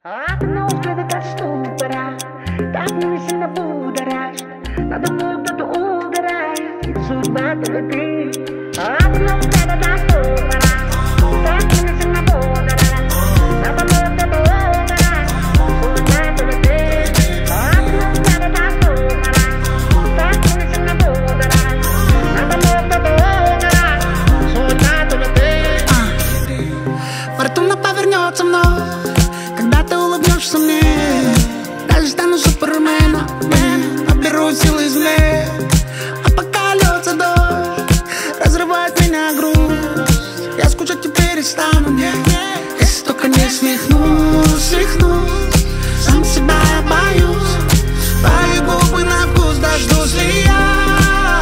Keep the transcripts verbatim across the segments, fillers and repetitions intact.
Одно взгляда доступора, так меня сильно будоражит. Надо мной кто-то угорает, и судьба только ты. Одно взгляда доступора, так меня сильно будоражит. Надо мной кто-то угорает, судьба только ты. Одно взгляда доступора, так меня сильно будоражит. Надо мной кто-то угорает, судьба только ты. Фортуна повернется мной, когда ты улыбнешься мне. Даже стану суперменом, наберу силы извне. А пока льется дождь, разрывает меня грусть. Я скучать теперь перестану, мне, если только не свихнусь, свихнусь. Сам себя я боюсь, твои губы на вкус дождусь ли я.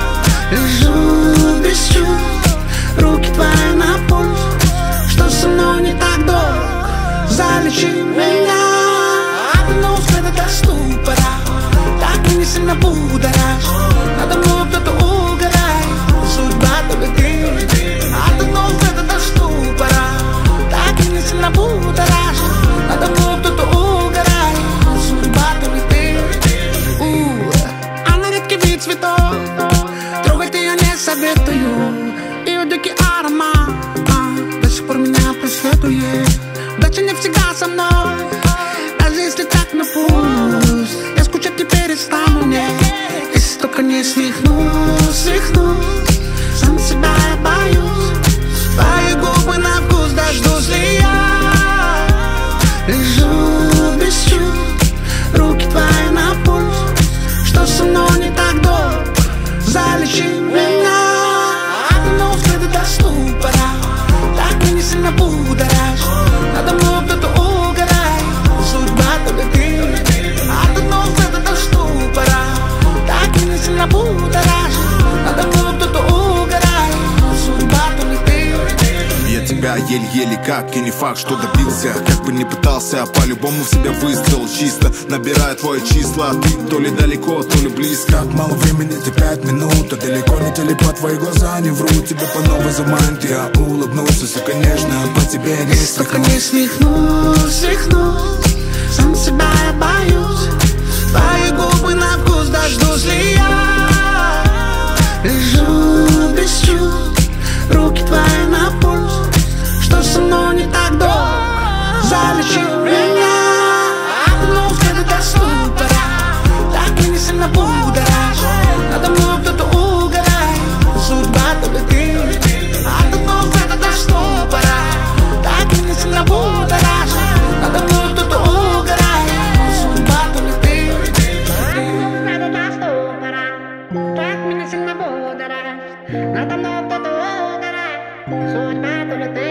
Лежу без чувств, руки твои на пульс. Что со мной не так, док? Залечи меня. Одно взгляда до ступора, так меня сильно будоражит. Надо мной кто-то угорает, судьба только ты. Одно взгляда до ступора, так меня сильно будоражит. Надо мной кто-то угорает, судьба только ты. У, она редкий вид цветов, трогать ее не советую. Ее дикий аромат а, до сих пор меня преследует. Удача не всегда со мной, даже если так напусть. Я скучать теперь перестану, мне, если только не свихнусь, свихнусь. Сам себя я боюсь, твои губы на вкус дождусь ли я. Лежу без чувств, руки твои на пульс. Что со мной не так, док? Залечи меня. Одно взгляда до ступора, так меня сильно будоражит. Надо мной кто-то угорает, судьба только ты. Одно взгляда до ступора, так меня сильно будоражит. Надо мной кто-то угорает, судьба только ты. Я тебя еле-еле как, и не факт, что добился. Как бы ни пытался, по-любому в себя выстрел чисто. Набирая твои числа, ты то ли далеко, то ли близко. Как мало времени, ты пять минут, а далеко не телепат, твои глаза не врут. Тебя по новой заманит, я улыбнулся, если, конечно, по тебе не если только не свихнусь, свихнусь. Сам себя я боюсь, твои губы на вкус дождусь ли я. Лежу без чувств, руки твои на пульс. Что со мной не так, док? Залечи меня. Одно взгляда до ступора, так меня сильно будоражит. Надо мной кто-то угорает, судьба только ты. Одно взгляда до ступора, так меня сильно будоражит. Надо мной кто-то угорает, судьба только ты. Одно взгляда до ступора, так меня сильно будоражит. Надо мной кто-то угорает, судьба только ты.